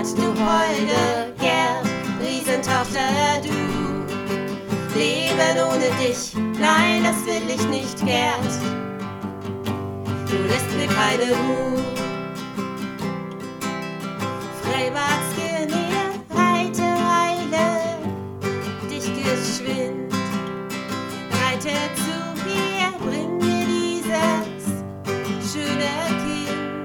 Gerd, du holde Gerd, Riesentochter, du. Leben ohne dich, nein, das will ich nicht, Gerd. Du lässt mir keine Ruhe. Freibadskirche, reite heile, dich geschwind. Reite zu mir, bring mir dieses schöne Kind.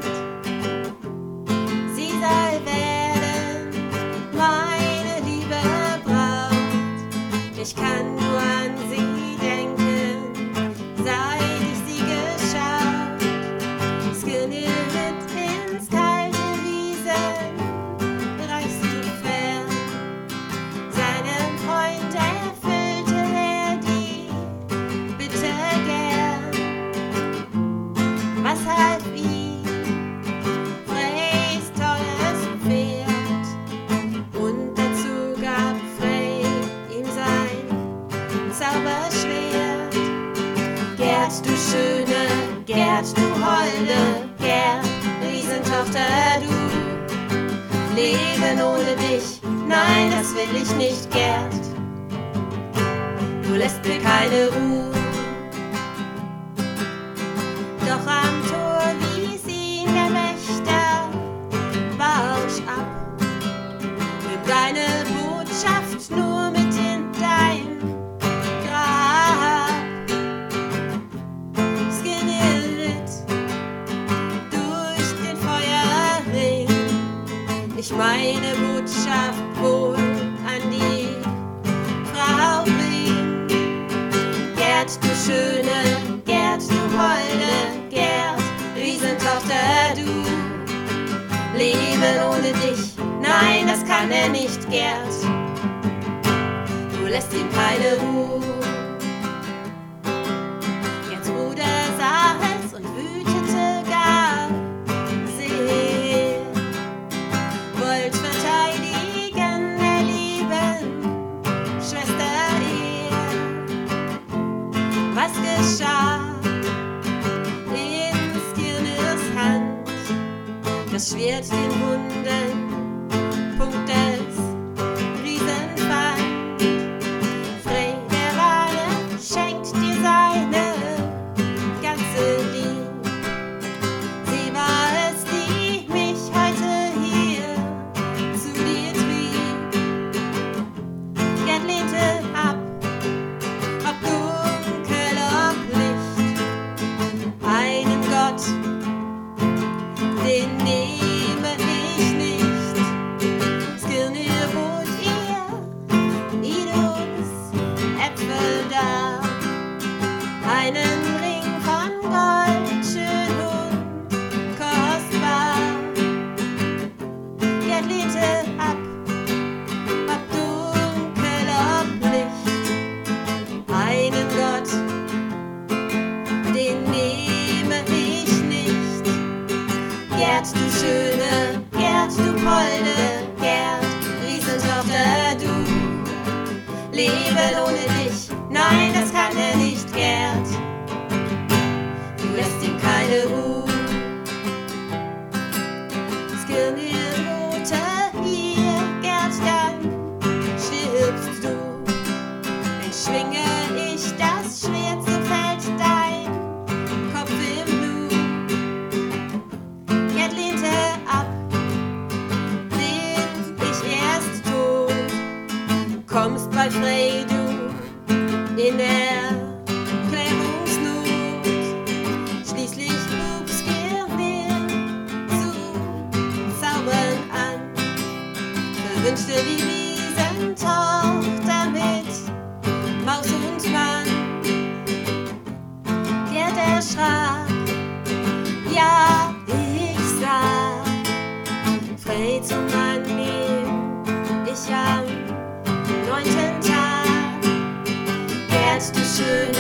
Sie soll werden meine liebe Braut. Ich kann nur an sie denken, seit ich sie geschaut. Skirnir mit ins kalte Wiesen, reichst du fern. Seinem Freund erfüllte er die Bitte gern. Was half ihm Freys tolles Pferd? Und dazu gab Frey ihm sein Zauberschwert. Gerd, du schöne, Gerd, du holde, Gerd, Riesentochter, du. Leben ohne dich, nein, das will ich nicht, Gerd. Du lässt mir keine Ruhe. Doch am Tor wies ihn der Wächter barsch ab. Nimm deine Botschaft nur mit in dein Grab. Skirnir ritt durch den Feuerring. Ich meine Botschaft wohl an die Frau bring. Gerd, du schöne, Gerd, du holde, Gerd, Riesentochter, du. Leben ohne dich, nein, das kann er nicht, Gerd. Du lässt ihm keine Ruhe. Gerds Bruder sah es und wütete gar sehr. Wollt verteidigen der lieben Schwester er. Was geschah in Skirnirs Hand? Das Schwert den Wunden, Punkt des Riesenfeind. Frey, der Wahre, schenkt dir seine ganze Lieb. Sie war es, die mich heute hier zu dir trieb. Gerd lehnte ab, ob dunkel, ob Licht. Einen Gott, den nehme ich nicht. Skirnir bot ihr Idus Äpfel dar, einen Ring von Gold, schön und kostbar. Gerd lehnte ab, ob dunkel, ob Licht. Einen Gott, den nehme ich nicht. Gerd, du schöne, Gerd, du holde, Gerd, Riesentochter, du. Leben ohne dich, nein, das kann er nicht, Gerd. Du lässt ihm keine Ruhe. Skirnir drohte hier, Gerd, dann stirbst du. Denn schwinge ich das Schwert, so fällt dein Kopf im Blut. Gerd lehnte ab, bin ich erst tot. Kommst bald Frey, du, in Erklärungsnot. Schließlich hub Skirnir zu zaubern an, verwünschte die Riesentochter mit Maus und Mann. Gerd erschrak, ja, ich sah Frey zum Mann nehm ich am 9. Tag. Gerd, du schöne,